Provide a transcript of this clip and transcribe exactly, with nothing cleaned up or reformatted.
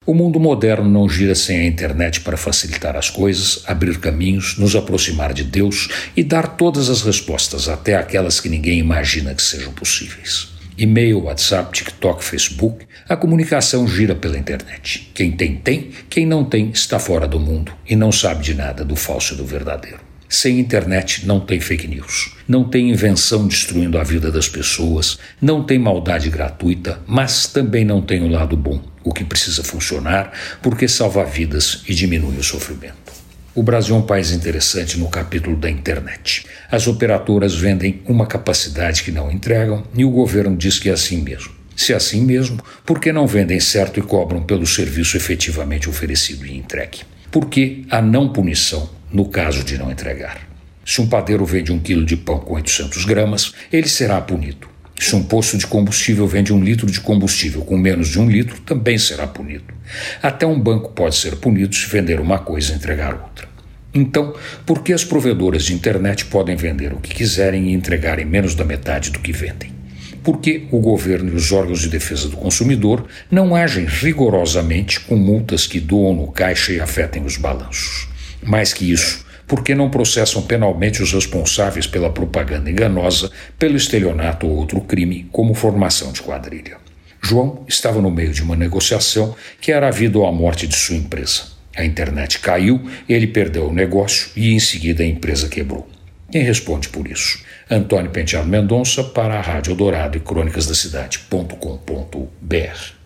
O mundo moderno não gira sem a internet para facilitar as coisas, abrir caminhos, nos aproximar de Deus e dar todas as respostas, até aquelas que ninguém imagina que sejam possíveis. E-mail, WhatsApp, TikTok, Facebook, a comunicação gira pela internet. Quem tem, tem, quem não tem está fora do mundo e não sabe de nada do falso e do verdadeiro. Sem internet não tem fake news, não tem invenção destruindo a vida das pessoas, não tem maldade gratuita, mas também não tem o lado bom, o que precisa funcionar porque salva vidas e diminui o sofrimento. O Brasil é um país interessante no capítulo da internet. As operadoras vendem uma capacidade que não entregam e o governo diz que é assim mesmo. Se é assim mesmo, por que não vendem certo e cobram pelo serviço efetivamente oferecido e entregue? Por que a não punição no caso de não entregar? Se um padeiro vende um quilo de pão com oitocentas gramas, ele será punido. Se um posto de combustível vende um litro de combustível com menos de um litro, também será punido. Até um banco pode ser punido se vender uma coisa e entregar outra. Então, por que as provedoras de internet podem vender o que quiserem e entregarem menos da metade do que vendem? Por que o governo e os órgãos de defesa do consumidor não agem rigorosamente com multas que doam no caixa e afetem os balanços? Mais que isso, por que não processam penalmente os responsáveis pela propaganda enganosa, pelo estelionato ou outro crime, como formação de quadrilha? João estava no meio de uma negociação que era a vida ou a morte de sua empresa. A internet caiu, ele perdeu o negócio e em seguida a empresa quebrou. Quem responde por isso? Antônio Penteado Mendonça para a Rádio Eldorado e crônicas da cidade ponto com ponto br.